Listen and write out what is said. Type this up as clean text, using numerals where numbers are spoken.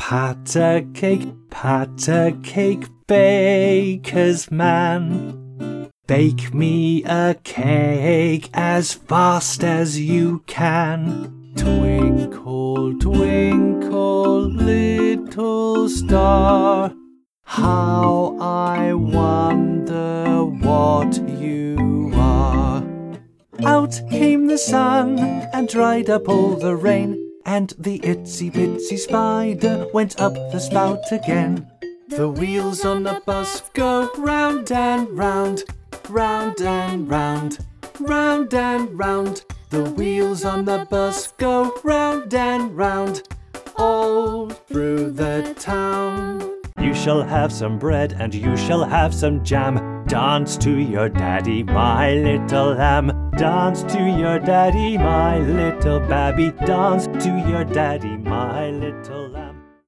Pat a cake, baker's man. Bake me a cake as fast as you can. Twinkle, twinkle, little star, how I wonder what you are. Out came the sun and dried up all the rain, and the itsy-bitsy spider went up the spout again. The wheels on the bus go round and round, round and round, round and round. The wheels on the bus go round and round, all through the town. You shall have some bread and you shall have some jam. Dance to your daddy, my little lamb. Dance to your daddy, my little babby. Dance to your daddy, my little